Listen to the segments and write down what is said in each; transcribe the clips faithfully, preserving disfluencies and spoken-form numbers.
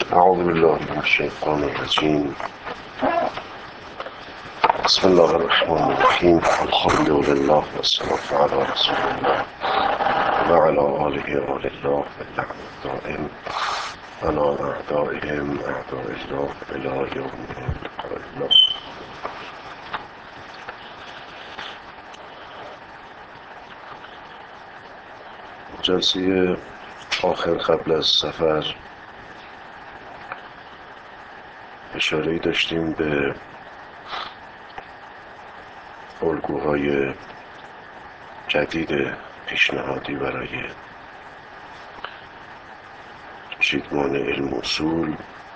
أعوذ بالله من الشيطان الرجيم. بسم الله الرحمن الرحيم. الحمد لله والصلاة على رسول الله وعلى آله وآل الله باللعن الدائم على أعدائهم أعداء الله إلى يوم لقاء الله. جلسه آخر قبل از سفر اشاره داشتیم به الگوهای جدید پیشنهادی برای چیدمان علم اصول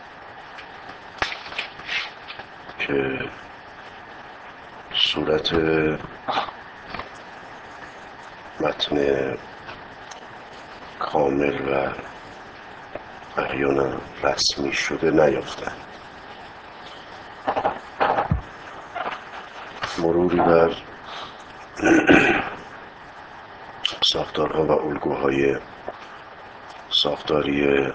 که صورت متن کامل و احیانا رسمی شده نیافتند. مروری بر ساختارها و الگوهای ساختاری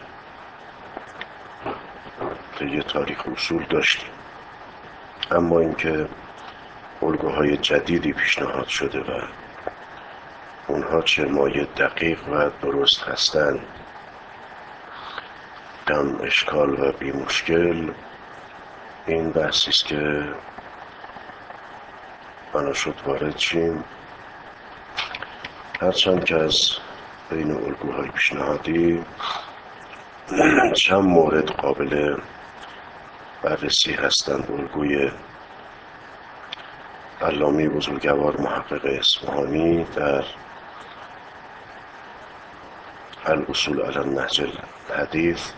طی تاریخ اصول داشتیم، اما اینکه الگوهای جدیدی پیشنهاد شده و اونها چه مایه دقیق و درست هستند کم اشکال و بی مشکل، این بحثی است که بنا شد وارد شیم. هرچند که از بین الگوهای پیشنهادی چند مورد قابل بررسی هستند. الگوی علامه بزرگوار محقق اصفهانی در الاصول علی النهج الحدیث،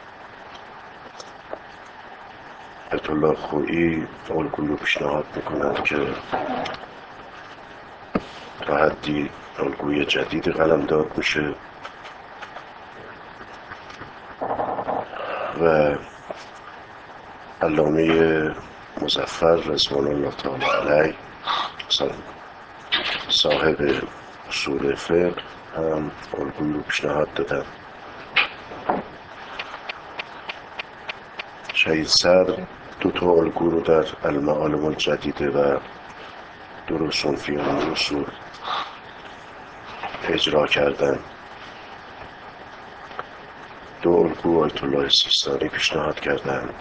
آیت الله خویی الگوی رو پیشنهاد میکنند که تا حدی الگوی جدید قلمداد میشه و علامه مظفر رضوان الله تعالی علیه صاحب اصول فقه هم الگوی رو پیشنهاد دادن. شهید صدر دو تا الگو رو در المعالم الجدیده و دروس فی علم الاصول اجرا کردن. دو الگو آیت الله سیستانی پیشنهاد کردند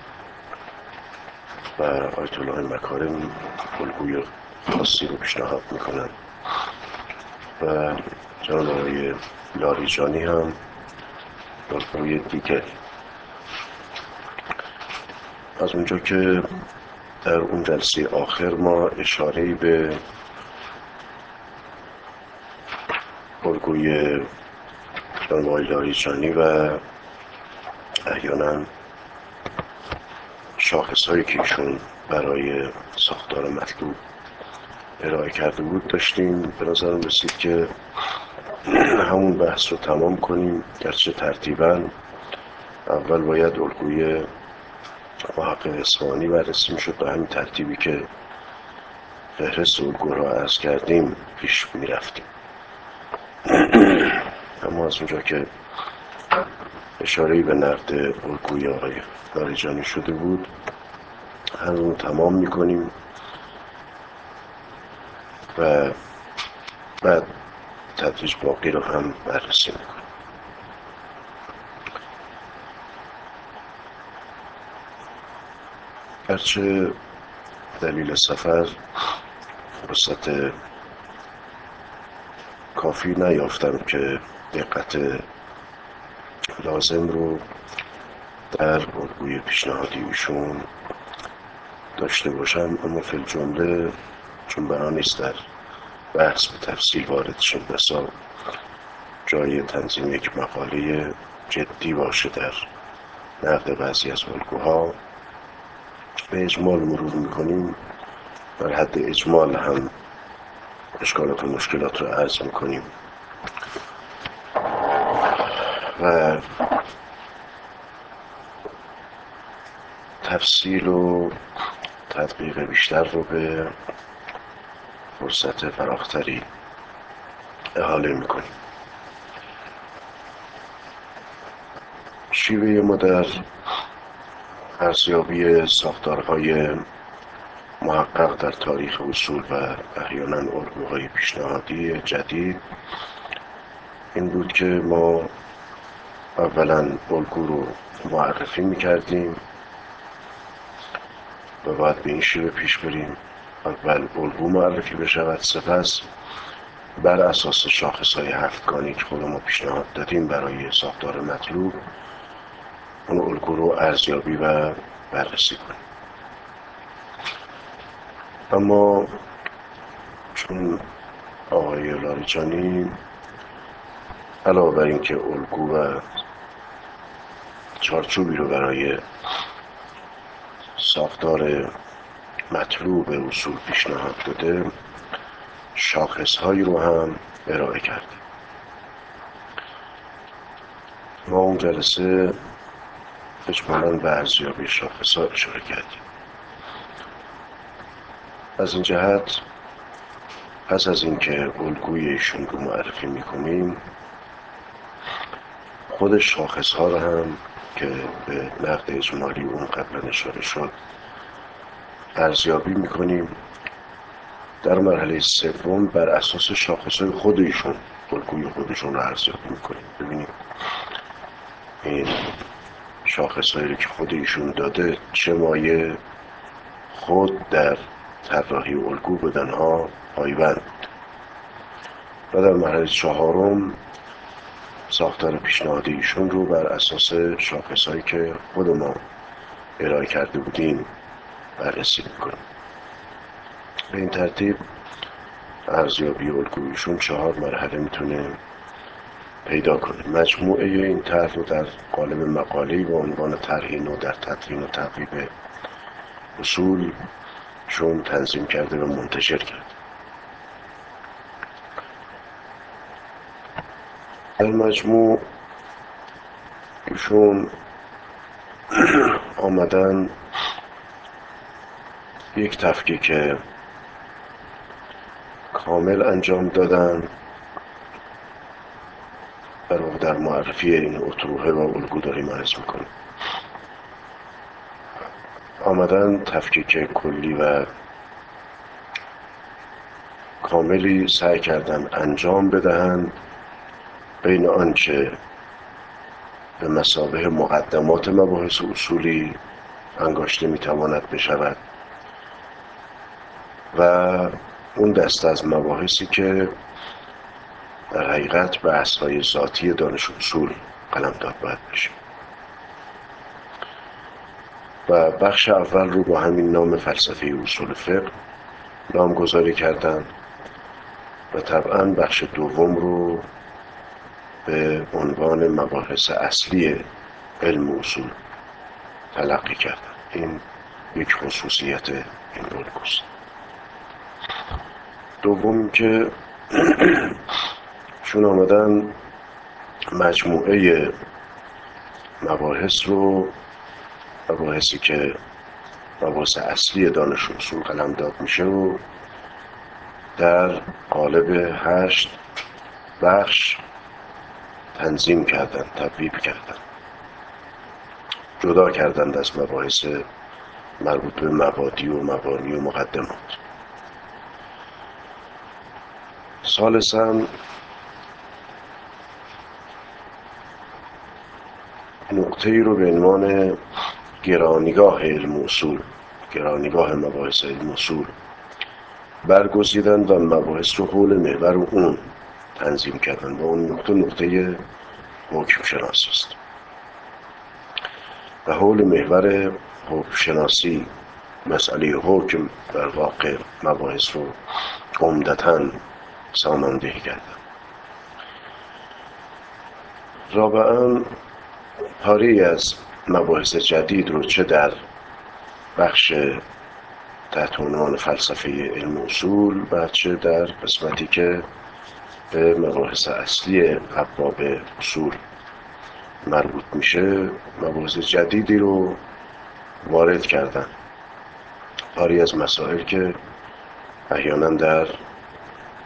و آیت الله مکارم الگوی خاصی رو پیشنهاد میکنند و جناب آقای لاریجانی هم الگوی دیگری. از اونجا که در اون جلسه آخر ما اشاره‌ای به الگوی جناب آقای لاریجانی و احیانا شاخص‌هایی که ایشون برای ساختار مطلوب ارائه کرده بود داشتیم. به نظرم رسید که همون بحث رو تمام کنیم، گرچه ترتیباً اول باید الگوی محقق اصفهانی بررسی میشد به همین ترتیبی که فهرست الگو را عرض کردیم پیش میرفتیم. اما از اونجا که اشاره‌ای به نقد الگوی آقای لاریجانی شده بود، همون تمام میکنیم و بعد تدریج باقی رو هم بررسی میکنیم. گرچه دلیل سفر فرصت کافی نیافتم که دقت لازم رو در الگوی پیشنهادی ایشون داشته باشم، اما فی الجمله چون بنا نیست در بحث به تفصیل وارد شیم، بسا جای تنظیم یک مقاله جدی باشه در نقد بعضی از الگوها، به اجمال مرور میکنیم. در حد اجمال هم اشکالات و مشکلات رو عرض میکنیم و تفصیل و تدقیق بیشتر رو به فرصت فراختری احاله میکنیم. شیوه ما در ارزیابی ساختارهای محقق در تاریخ اصول و احیانا الگوهای پیشنهادی جدید این بود که ما اولا الگو رو معرفی میکردیم و بعد به این شیوه پیش بریم. اول الگو معرفی بشود، سپس بر اساس شاخصهای هفتگانی که خود ما پیشنهاد دادیم برای ساختار مطلوب اون الگو رو ارزیابی و بررسی کنیم. اما چون آقای لاریجانی علاوه بر اینکه الگو و چارچوبی رو برای ساختار مطلوب اصول پیشنهاد داده، شاخصهایی رو هم ارائه کرده. ما اون جلسه اجمالاً به ارزیابی شاخصها اشاره کردیم. از این جهت پس از اینکه الگوی ایشون رو معرفی میکنیم، خود شاخصها رو هم که به نقد اجمالی اون قبلا اشاره شد ارزیابی میکنیم. در مرحله سوم بر اساس شاخصهای خود ایشون الگوی خودشون رو ارزیابی میکنیم، ببینیم این شاخصهایی که خود ایشون داده چه مایه خود در طراحی الگو بدنها پایبند. و در مرحله چهارم ساختار پیشنهادی ایشون رو بر اساس شاخصهایی که خود ما ارائه کرده بودیم بررسی میکنیم. به این ترتیب ارزیابی الگویشون چهار مرحله میتونه پیدا کنه. مجموعه این طرح رو در قالب مقاله‌ای با عنوان طرح نو در تدوین و تقریب اصول چون تنظیم کرده و منتشر کرده. در مجموع ایشون آمدن یک تفکیک کامل انجام دادن در واقع در معرفی این اطروحه و الگو داریم عرض میکنیم. آمدن تفکیک کلی و کاملی سعی کردن انجام بدهند بین آنچه به مثابه مقدمات مباحث اصولی انگاشته میتواند بشود و اون دسته از مباحثی که در حقیقت بحث‌های ذاتی دانش اصول قلمداد باید بشه. و بخش اول رو با همین نام فلسفه اصول فقه نامگذاری کردن و طبعا بخش دوم رو به عنوان مباحث اصلی علم اصول تلقی کردن. این یک خصوصیت این الگوست. دوم که چون آمدن مجموعه مباحث رو مباحثی که مباحث اصلی دانش اصول قلمداد میشه و در قالب هشت بخش تنظیم کردن، تبویب کردن، جدا کردند از مباحث مربوط به مبادی و مبانی و مقدمات. ثالثاً نقطه ای رو به عنوان گرانیگاه علم اصول، گرانیگاه مباحث علم اصول برگزیدند و مباحث رو حول محور اون تنظیم کردن و اون نقطه نقطه حکم شناسی است و حول محور حکم شناسی مسئله حکم در واقع مباحث رو عمدتاً ساماندهی کردن. رابعاً پاری از مباحث جدید رو چه در بخش تحت عنوان فلسفه علم اصول و چه در قسمتی که به مباحث اصلی ابواب اصول مربوط میشه مباحث جدیدی رو وارد کردن. پاری از مسائل که احیانا در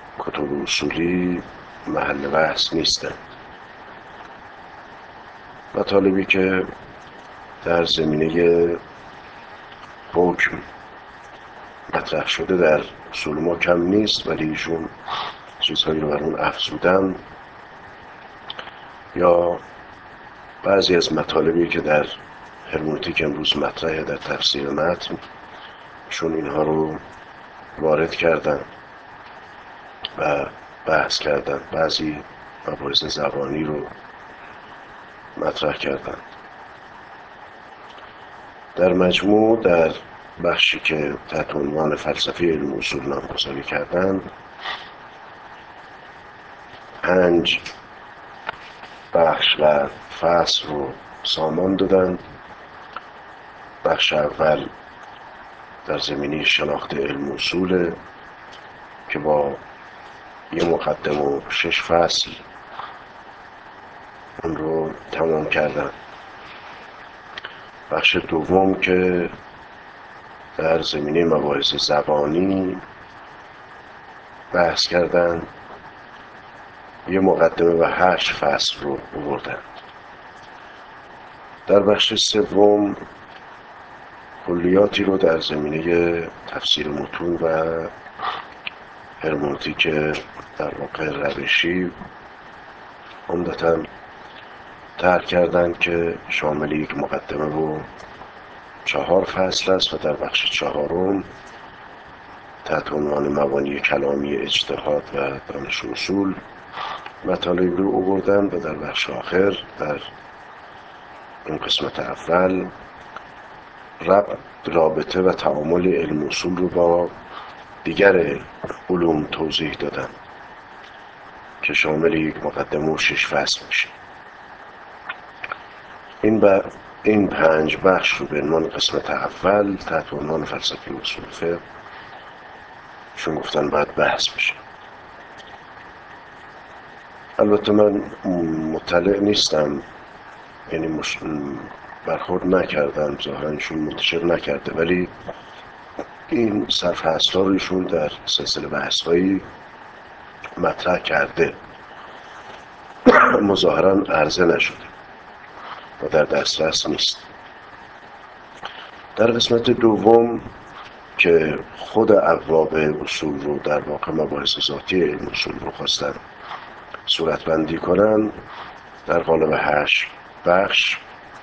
کتب اصولی محل بحث نیستن. مطالبی که در زمینه حکم مطرح شده در اصول ما کم نیست، ولی ایشون چیزهایی رو بر اون افزودن، یا بعضی از مطالبی که در هرمنوتیک امروز مطرحه در تفسیر متن، ایشون اینها رو وارد کردن و بحث کردن. بعضی مباحث زبانی رو مطرح کردن. در مجموع در بخشی که تحت عنوان فلسفه علم اصول نامگذاری کردن، پنج بخش و فصل رو سامان دادن. بخش اول در زمینه شناخت علم اصول که با یه مقدمه و شش فصل اون رو تمام کردن. بخش دوم که در زمینه مباحث زبانی بحث کردن، یه مقدمه و هشت فصل رو آوردن. در بخش سوم کلیاتی رو در زمینه تفسیر متون و هرمنوتیک در واقع روشی عمدتاً طرح کردند که شامل یک مقدمه و چهار فصل است و در بخش چهارم تحت عنوان مبانی کلامی اجتهاد و دانش اصول مطالب رو آوردن و در بخش آخر در این قسمت اول رابطه و تعامل علم اصول رو با دیگر علوم توضیح دادن که شامل یک مقدمه و شش فصل میشه. این با این پنج بخش رو به عنوان قسمت اول تحت عنوان فلسفه اصول فقه چون گفتن باید بحث بشه. البته من مطلع نیستم، یعنی مش... برخورد نکردم، ظاهرانشون منتشر نکرده، ولی این سرفصل ها روشون در سلسله بحث هایی مطرح کرده، مظاهرا عرضه نشده و در دسترس نیست. در قسمت دوم که خود ابواب اصول رو در واقع مباحث ذاتی علم اصول رو خواستن صورت بندی کنن، در قالب هشت بخش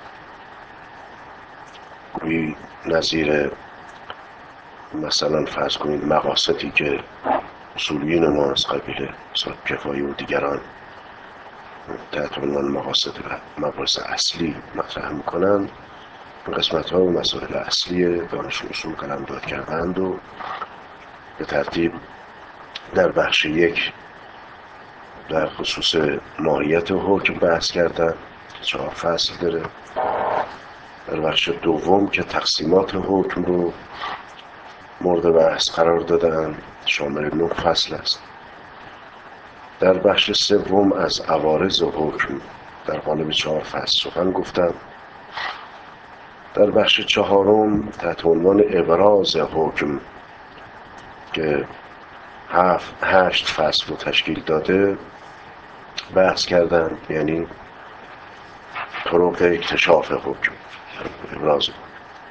گویی نظیر مثلا فرض کنید مقاصدی که اصولیین ما از قبیل کفایی و دیگران تحت عنوان مقاصد و مباحث اصلی مطرح میکنن، این قسمت ها و مسائل اصلی دانش اصول قلمداد کردند و به ترتیب در بخش یک در خصوص ماهیت حکم بحث کردن که چهار فصل داره. در بخش دوم که تقسیمات حکم رو مورد بحث قرار دادن شامل نه فصل است. در بخش سوم از عوارض حکم در قالب چهار فصل سخن گفتم. در بخش چهارم تحت عنوان ابراز حکم که هفت هشت فصل رو تشکیل داده بحث کردن، یعنی طرق اکتشاف حکم، ابراز حکم.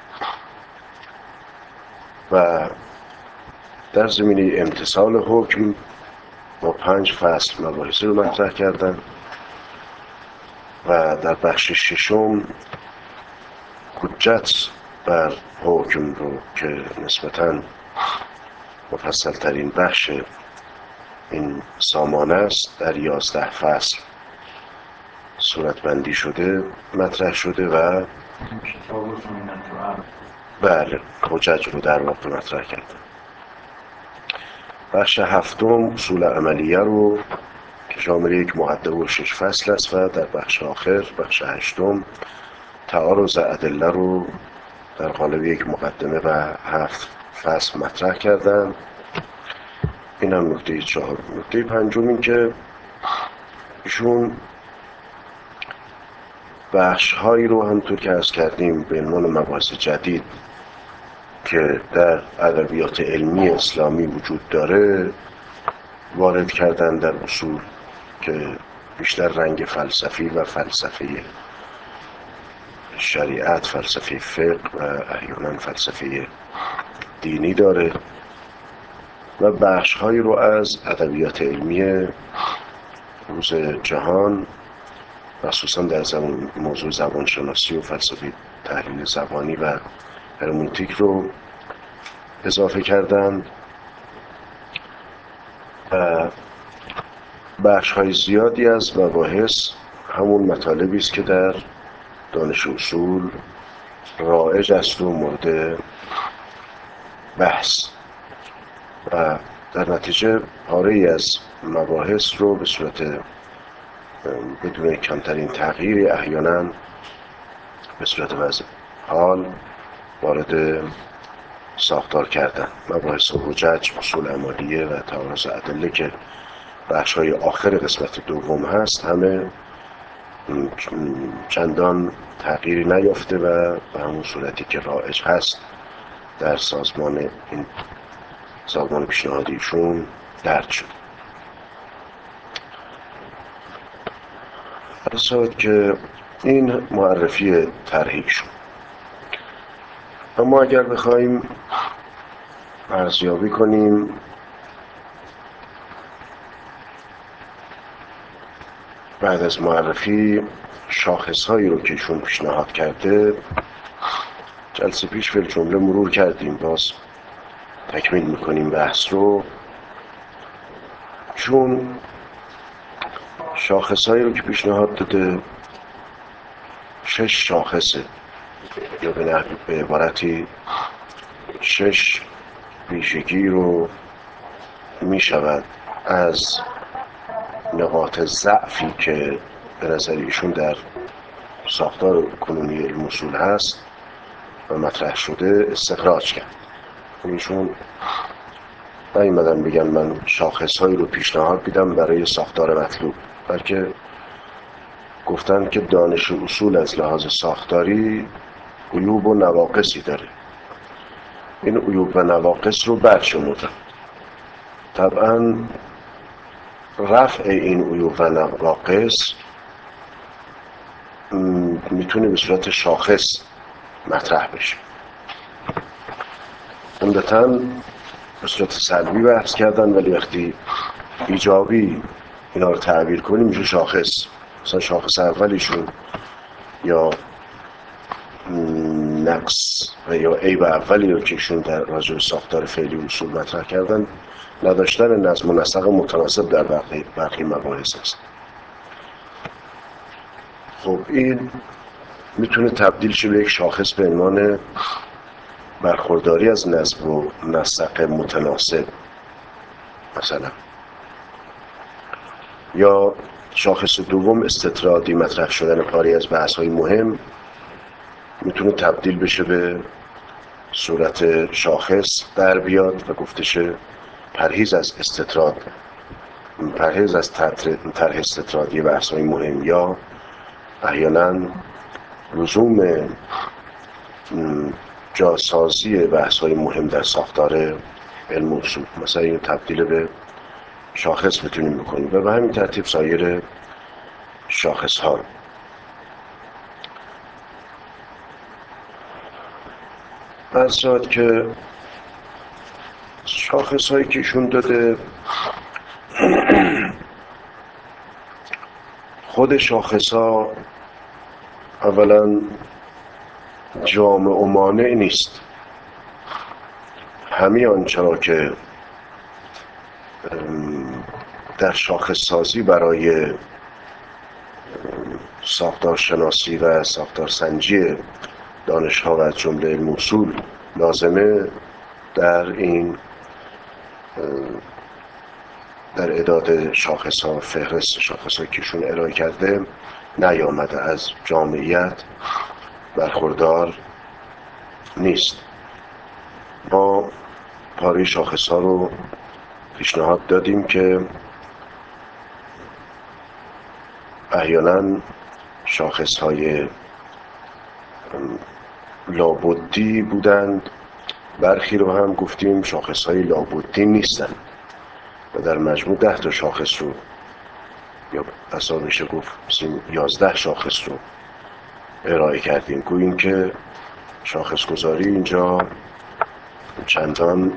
و در زمینه امتثال حکم با پنج فصل مباحث رو مطرح کردن و در بخش ششم حجت بر حکم رو که نسبتاً مفصل ترین بخش این سامانه است در یازده فصل صورت بندی شده مطرح شده و بله حجت رو در واقع مطرح کردن. بخش هفتم اصول عملیه رو که شامل یک مقدمه و شش فصل است و در بخش آخر بخش هشتم تعارض ادله رو در قالب یک مقدمه و هفت فصل مطرح کردن. این هم نکته چهار. نکته پنجم این که ایشون بخش هایی رو همونطور که عرض کردیم به عنوان مباحث جدید که در ادبیات علمی اسلامی وجود داره وارد کردن در اصول که بیشتر رنگ فلسفی و فلسفیه شریعت، فلسفه فقه و احیانا فلسفه دینی داره و بخش‌هایی رو از ادبیات علمی روز جهان خصوصا در زمان موضوع زبانشناسی و فلسفه تحلیل زبانی و هرمنوتیک رو اضافه کردن و بخش‌های زیادی از مباحث همون مطالبی است که در دانش اصول رایج است و مورد بحث و در نتیجه پاره‌ای از مباحث رو به صورت بدون کمترین تغییری احیانا به صورت وضع حال وارد ساختار کردن. مباحث حجج، اصول عملیه و تعارض ادله که بخش‌های آخر قسمت دوم هست همه چندان تغییری نیافته و به همون صورتی که رایج هست در سازمان این سازمان پیشنهادیشون درج شد. حالا که این معرفی طرحی شد، اما اگر بخوایم ارزیابی کنیم بعد از معرفی شاخص‌هایی رو که ایشون پیشنهاد کرده، جلسه پیش فی جمله مرور کردیم، باز تکمیل میکنیم بحث رو. چون شاخص‌هایی رو که پیشنهاد داده شش شاخصه، یا به نحو به عبارتی شش ویژگی رو می شود از نقاط ضعفی که به نظر ایشون در ساختار کنونی علم اصول هست و مطرح شده استخراج کرد. ایشون نیومدن بگن من شاخص‌هایی رو پیشنهاد میدم برای ساختار مطلوب، بلکه گفتن که دانش اصول از لحاظ ساختاری عیوب و نواقصی داره. این عیوب و نواقص رو برشمردن. طبعا رفع این عیوب و نواقص میتونه به صورت شاخص مطرح بشه. عمدتاً به صورت سلبی بحث کردن، ولی وقتی ایجابی اینا رو تعبیر کنیم میشه شاخص. مثلا شاخص اولیشون یا نقص و یا عیب اولی رو که ایشون در راجع به ساختار فعلی اصول مطرح کردن نداشتن نظم و نسق متناسب در برخی برخی مباحث است. خب این میتونه تبدیل شه به یک شاخص به عنوان برخورداری از نظم و نسق متناسب مثلا. یا شاخص دوم استطرادی مطرح شدن پاری از بحث‌های مهم میتونه تبدیل بشه به صورت شاخص در بیاد و گفته شه پرهیز از استطراد، پرهیز از طرح استطرادی بحث‌های مهم، یا احیانا لزوم جاسازی بحث‌های مهم در ساختار علم اصول. مثلا این تبدیل به شاخص میتونیم بکنیم و به همین ترتیب سایر شاخص ها. عرض شد که شاخص هایی که ایشون داده خود شاخص ها اولا جامع و مانع نیست. همه آنچه را که در شاخص سازی برای ساختار شناسی و ساختار سنجی دانش ها و از جمله علم اصول لازمه در این در اعداد شاخص ها، فهرست شاخص ها که ایشون ارائه کرده نیامده، از جامعیت برخوردار نیست. ما پاره شاخص ها رو پیشنهاد دادیم که احیانا شاخص های لابدی بودند، برخی رو هم گفتیم شاخص های لابدی نیستند و در مجموع ده تا شاخص رو یا اصلا میشه گفت یازده شاخص رو ارائه کردیم. گوییم که شاخصگذاری اینجا چندان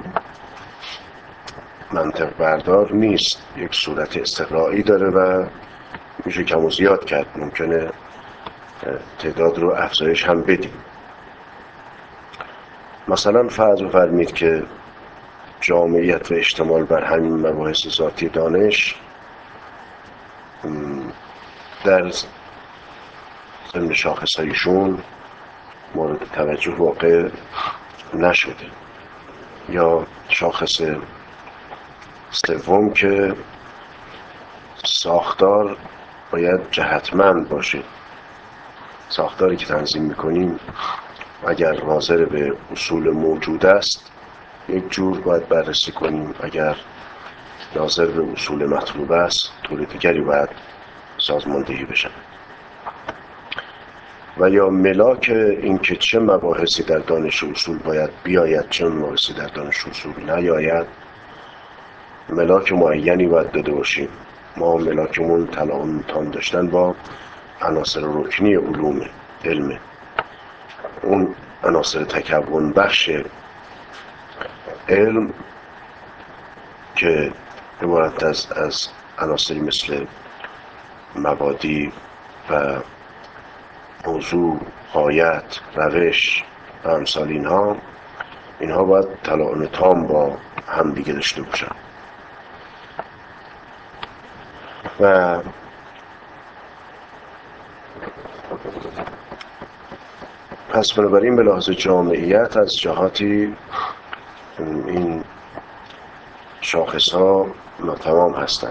منطق بردار نیست، یک صورت استقرائی داره و میشه کم و زیاد کرد، ممکنه تعداد رو افزایش هم بدیم. مثلا فرض بفرمید که جامعیت و اشتمال بر همین مباحث ذاتی دانش در ضمن شاخصهایشون مورد توجه واقع نشده. یا شاخص سوم که ساختار باید جهتمند باشه. ساختاری که تنظیم میکنیم اگر ناظر به اصول موجود است یک جور باید بررسی کنیم، اگر ناظر به اصول مطلوب است طور دیگری باید سازماندهی بشن. و یا ملاک این که چه مباحثی در دانش اصول باید بیاید، چه مباحثی در دانش اصول نیاید، ملاک معینی باید داده باشیم. ما ملاکمون تلاعن تام داشتن با عناصر رکنی علوم علم، اون عناصر تکون بخش علم که عبارت از از عناصری مثل مبادی و موضوع، غایت، روش و امثال اینها اینها باید تلاعن تام با هم دیگه داشته باشن. و پس بنابراین به لحاظ جامعیت از جهاتی این شاخص ها ناتمام هستند.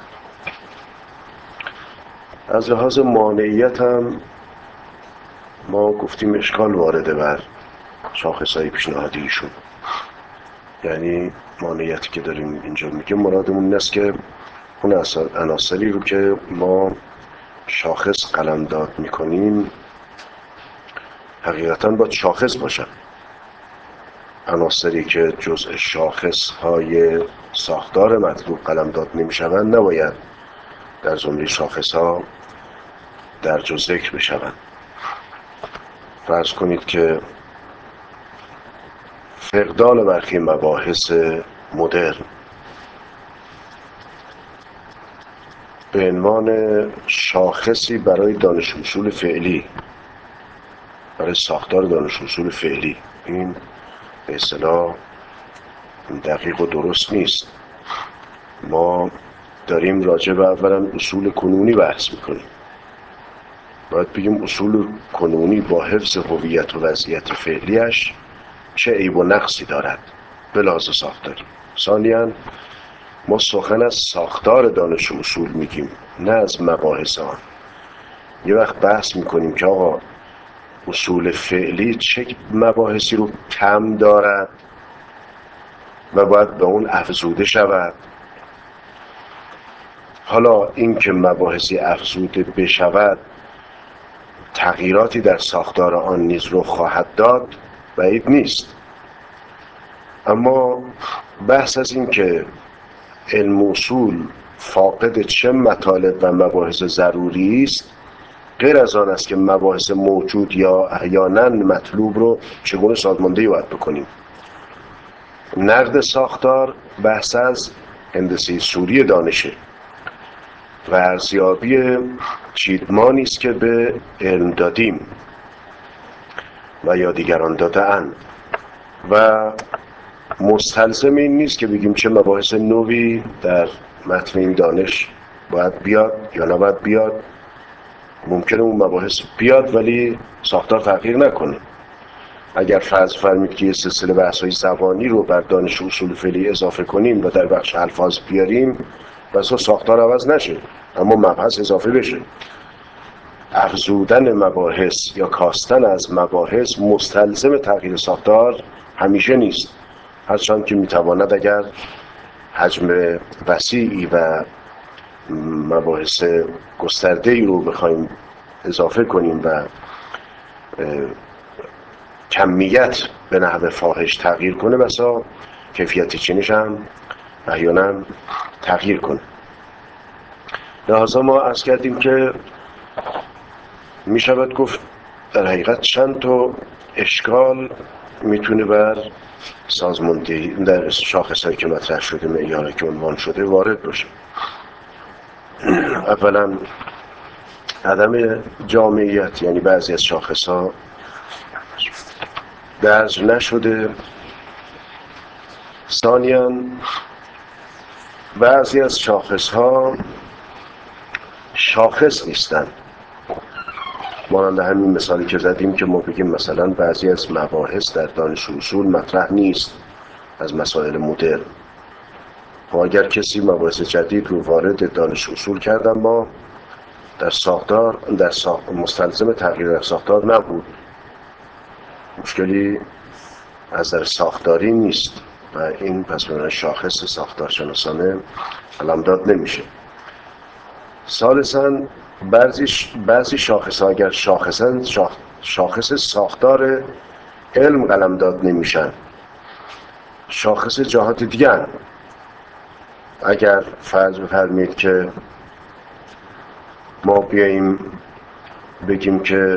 از لحاظ مانعیت هم ما گفتیم اشکال وارده بر شاخص های پیشنهادیشون. یعنی مانعیتی که داریم اینجا میگیم مرادمون این است که اون عناصری رو که ما شاخص قلمداد میکنیم حقیقتاً باید شاخص باشن. عناصری که جزء شاخص های ساختار مطلوب قلمداد نمیشوند نباید در زمره شاخص ها درج و ذکر بشوند. فرض کنید که فقدان برخی مباحث مدرن به عنوان شاخصی برای دانش اصول فعلی، برای ساختار دانش اصول فعلی، این به اصطلاح دقیق و درست نیست. ما داریم راجع به اولا اصول کنونی بحث میکنیم. باید بگیم اصول کنونی با حفظ هویت و وضعیت فعلیش چه عیب و نقصی دارد به لحاظ ساختاری. ثانیاً ما سخن از ساختار دانش اصول میگیم، نه از مباحث آن. یه وقت بحث میکنیم که آقا اصول فعلی چه مباحثی رو کم دارد و باید به اون افزوده شود. حالا این که مباحثی افزوده بشود تغییراتی در ساختار آن نیز رو خواهد داد بعید نیست. اما بحث از این که علم اصول فاقد چه مطالب و مباحث ضروری است غیر از آن است که مباحث موجود یا احیانا مطلوب رو چگونه سازماندهی باید بکنیم. نقد ساختار بحث از هندسه صوری دانشه و ارزیابی چیدمانی است که به علم دادیم و یا دیگران داده‌اند و مستلزم این نیست که بگیم چه مباحث نوی در متن این دانش باید بیاد یا نباید بیاد. ممکنه اون مباحث بیاد ولی ساختار تغییر نکنه. اگر فرض فرمید که یه سلسله بحث‌های زبانی رو بر دانش اصول فعلی اضافه کنیم و در بخش الفاظ بیاریم بسا ساختار عوض نشه اما مبحث اضافه بشه. افزودن مباحث یا کاستن از مباحث مستلزم تغییر ساختار همیشه نیست، هرچند که میتواند اگر حجم وسیعی و مباحث گسترده‌ای رو بخوایم اضافه کنیم و کمیت به نحو فاحش تغییر کنه بسا کیفیت چینش هم احیانا تغییر کنه. لحاظا ما عرض کردیم که می شود گفت در حقیقت چند تا اشکال میتونه بر سازماندهی در شاخصهایی که مطرح شده، معیارهایی که عنوان شده وارد باشه. اولا عدم جامعیت، یعنی بعضی از شاخصها درج نشده. ثانیاً بعضی از شاخصها شاخص نیستند. مانند همین مثالی که زدیم که ما بگیم مثلا بعضی از مباحث در دانش اصول مطرح نیست از مسائل مدرن. و اگر کسی مباحث جدید رو وارد دانش اصول کردن، ما در ساختار در ساخت مستلزم تغییر در ساختار نبود، مشکلی از در ساختاری نیست و این پس به شاخص ساختارشناسانه علمداد نمیشه. ثالثاً بعضی بعضی شاخص ها اگر شاخصن شاخ شاخص ساختار علم قلمداد نمیشن، شاخص جهات دیگر. اگر فرض بفرمایید که ما بیاییم بگیم که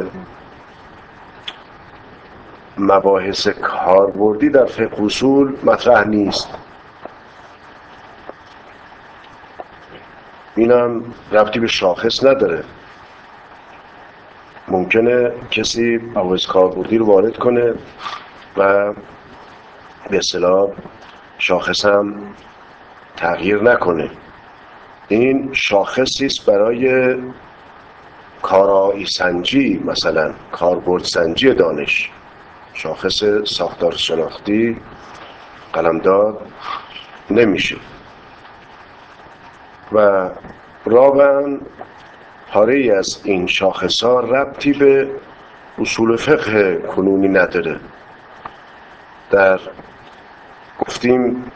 مباحث کاربردی در فقه اصول مطرح نیست، اینم ربطی به شاخص نداره. ممکنه کسی مباحث کاربردی رو وارد کنه و به اصطلاح شاخص هم تغییر نکنه. این شاخصی است برای کارایی سنجی، مثلا کاربرد سنجی دانش. شاخص ساختار شناختی قلمداد نمیشه. و رابعاً پاره‌ای از این شاخص‌ها ربطی به اصول فقه کنونی نداره. در گفتیم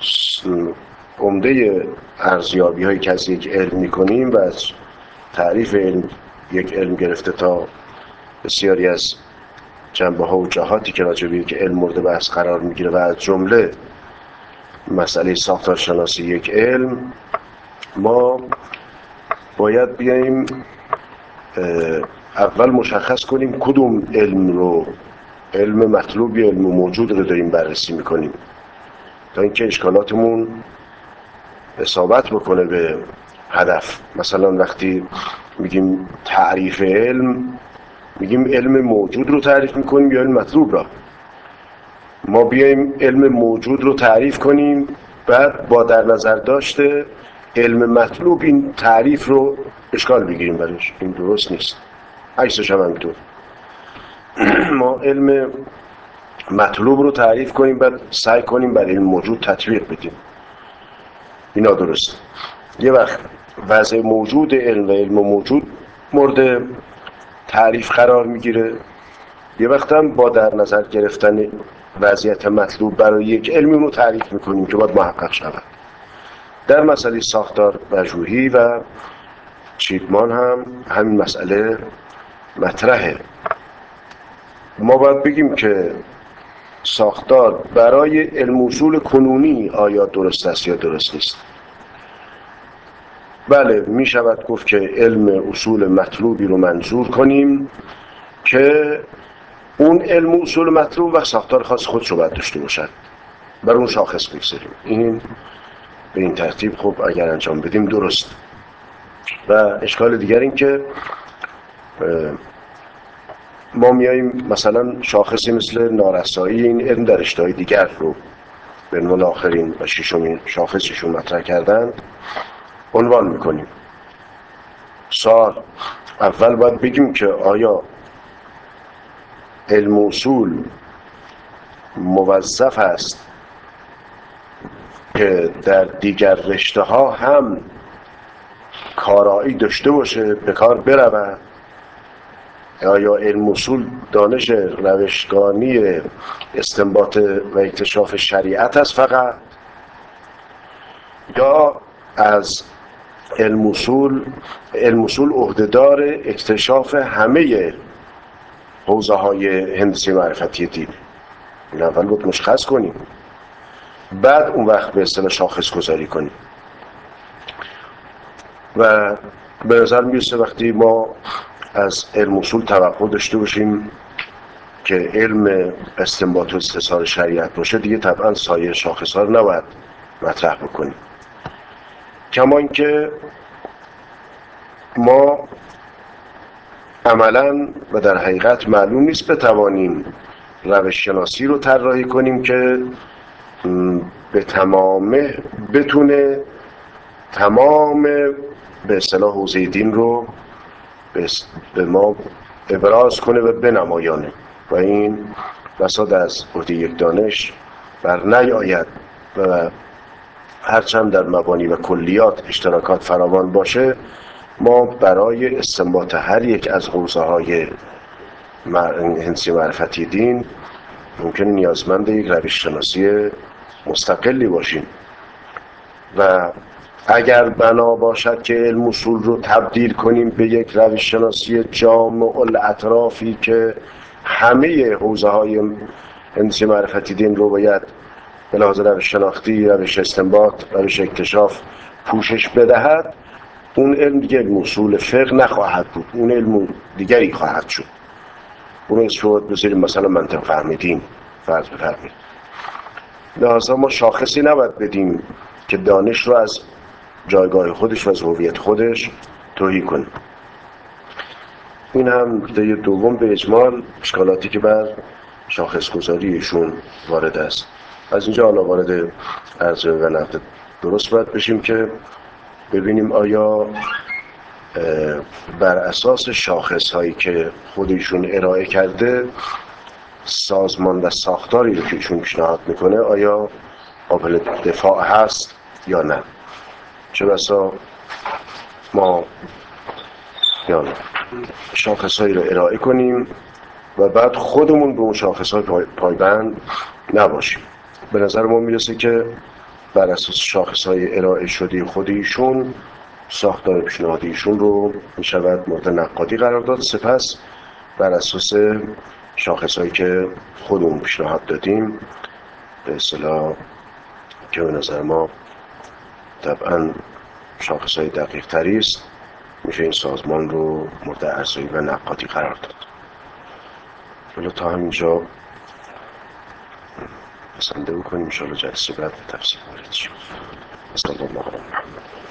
عمده ارزیابی هایی که از یک علم میکنیم و از تعریف علم یک علم گرفته تا بسیاری از جنبه ها و جهاتی که راجع به یک علم مورد بحث قرار میگیره و از جمله مسئله ساختارشناسی یک علم، ما باید بیاییم اول مشخص کنیم کدوم علم رو، علم مطلوب یا علم موجود رو داریم بررسی میکنیم تا اینکه اشکالاتمون اصابت بکنه به هدف. مثلا وقتی میگیم تعریف علم، میگیم علم موجود رو تعریف میکنیم یا علم مطلوب را. ما بیایم علم موجود رو تعریف کنیم، بعد با در نظر داشته علم مطلوب این تعریف رو اشکال بگیریم برش، این درست نیست. عکسش هم همینطور. ما علم مطلوب رو تعریف کنیم بعد سعی کنیم بر علم موجود تطبیق بدیم، اینا درست. یه وقت وضع موجود علم و علم موجود مورد تعریف قرار میگیره، یه وقت هم با در نظر گرفتن وضعیت مطلوب برای یک علمی رو تعریف میکنیم که باید محقق شود. در مسئله ساختار پژوهی و چیپمان هم همین مسئله مطرحه. ما باید بگیم که ساختار برای علم اصول کنونی آیا درست است یا درست نیست. بله، می شود گفت که علم اصول مطلوبی رو منظور کنیم که اون علم اصول مطلوب و ساختار خاص خودش رو باید داشته باشد، بر اون شاخص بگذاریم. این به این ترتیب خب اگر انجام بدیم درست. و اشکال دیگر این که ما میاییم مثلا شاخصی مثل نارسایی این علم در رشته‌های دیگر رو به عنوان آخرین و ششمین شاخصشون مطرح کردن عنوان میکنیم. سوال اول باید بگیم که آیا علم اصول موظف است که در دیگر رشته ها هم کارایی داشته باشه، به کار برود؟ آیا علم اصول دانش روشگانی استنباط و اکتشاف شریعت است فقط، یا از علم اصول علم اصول عهدهدار اکتشاف همه حوزه های هندسه معرفتی دین؟ این اول بود مشخص کنیم، بعد اون وقت به اصطلاح شاخص گذاری کنیم. و به نظر میرسه وقتی ما از علم اصول توقع داشته باشیم که علم استنباط و استثار شریعت باشه، دیگه طبعا سایر شاخص‌ها رو نباید مطرح بکنیم. کما اینکه ما عملاً و در حقیقت معلوم نیست بتوانیم روش شناسی رو طراحی کنیم که به تمامه بتونه تمام به اصطلاح حوزه دین رو به ما ابراز کنه و بنمایانه و این بساط از عهده یک دانش بر نیاید و هرچند در مبانی و کلیات اشتراکات فراوان باشه، ما برای استنباط هر یک از حوزه های هندسی معرفتی دین ممکن نیازمند یک روش شناسی مستقلی باشیم و اگر بنا باشد که علم اصول رو تبدیل کنیم به یک روش شناسی جامع الاطرافی که همه حوزه های هندسی معرفتی دین رو باید به لحاظ روش شناختی، روش استنباط، روش اکتشاف پوشش بدهد، اون علم دیگه علم اصول فقه نخواهد بود، اون علم دیگری خواهد شد. اون از شد بذاریم مثلا منطق فهمیدین فرض بفرمایید. لحاظا ما شاخصی نباید بدیم که دانش رو از جایگاه خودش و از هویت خودش توهی کنیم. این هم نکته دوم به اجمال اشکالاتی که بر شاخص گذاریشون وارد است. از اینجا حالا وارد عرض و نقد درست باید بشیم که ببینیم آیا بر اساس شاخص هایی که خودشون ارائه کرده سازمان و ساختاری رو که ایشون پیشنهاد میکنه آیا قابل دفاع هست یا نه. چه بسا ما یا نه شاخص هایی رو ارائه کنیم و بعد خودمون به اون شاخص های پای پایبند نباشیم. به نظر ما میرسه که بر اساس شاخص های ارائه شده خود ایشون ساختار پیشنهادی ایشون رو میشود مورد نقادی قرار داد، سپس بر اساس شاخص هایی که خودمون پیشنهاد دادیم به اصطلاح که به نظر ما طبعا شاخص های دقیق تری است، میشه این سازمان رو مورد ارزیابی و نقادی قرار داد. حالا تا همینجا بسنده بکنیم، انشاءالله جلسه بعد به تفصیل وارد شیم. صلی الله علیه و سلم.